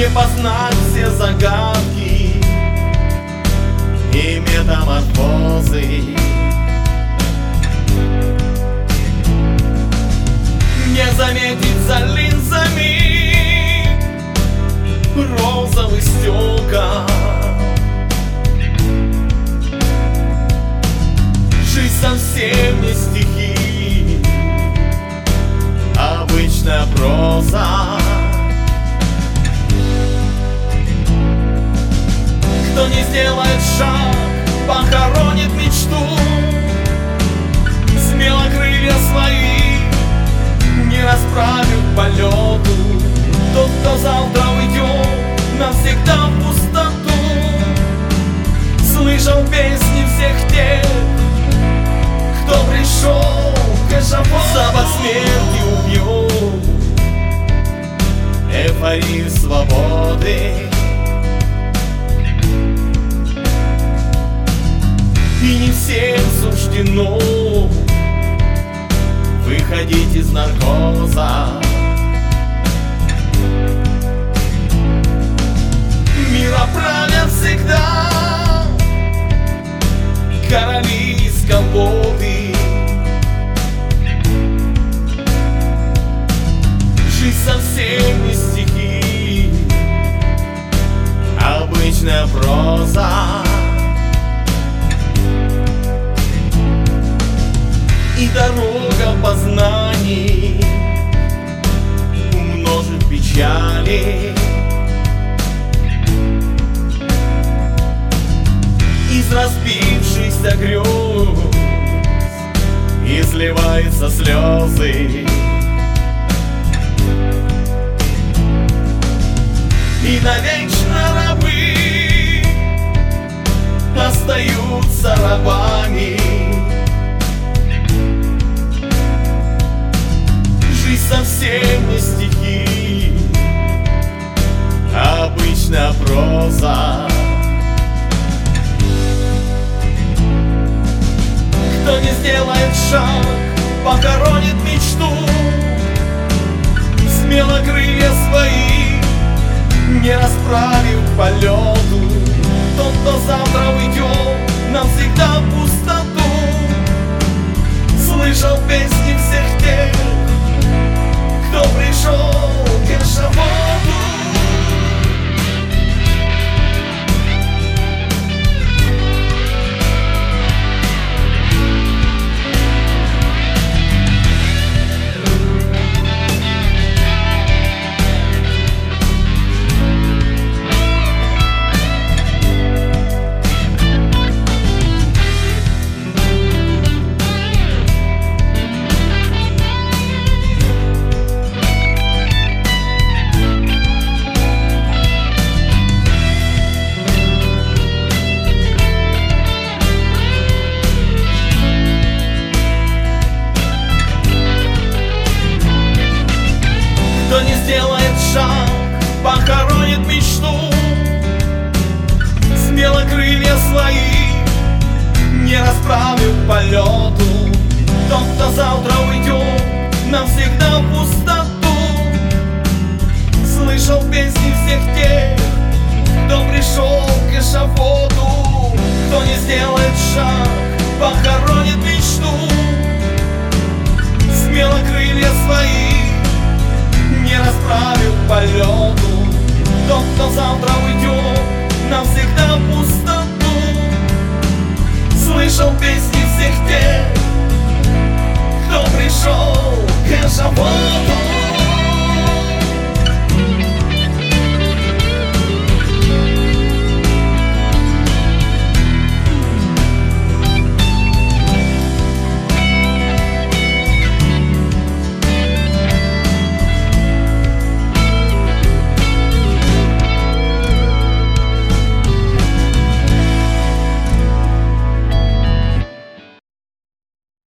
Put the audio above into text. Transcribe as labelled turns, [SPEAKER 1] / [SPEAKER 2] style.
[SPEAKER 1] где познать все загадки и метаморфозы, не заметить за линзами розовых стекол. Жизнь совсем не стихи, обычная проза. Кто не сделает шаг, похоронит мечту. Смело крылья свои не расправив к полету. Тот, кто завтра уйдет навсегда в пустоту, слышал песни всех тех, кто пришел к эшафоту. Запах смерти убьет эйфорию свободы, и не всем суждено выходить из наркоза. Мира правят всегда короли из колоды. Жизнь совсем не стихи, обычная проза. И дорога познаний умножит печали. Из разбившихся грез изливаются слезы, и навечно рабы остаются рабами. Жизнь совсем не стихи, обычная проза. Кто не сделает шаг, похоронит мечту. Смело крылья свои не расправив к полету. Тот, кто завтра уйдет навсегда в пустоту, слышал песни всех тех, кто пришел к эшафоту. Кто не сделает шаг, похоронит мечту. Смело крылья свои не расправив к полету. Тот, кто завтра уйдет навсегда в пустоту, слышал песни всех тех, кто пришел к эшафоту. Кто не сделает шаг, похоронит мечту. Смело крылья свои не расправив к полету. Тот, кто завтра уйдет навсегда в пустоту, слышал песни всех тех, кто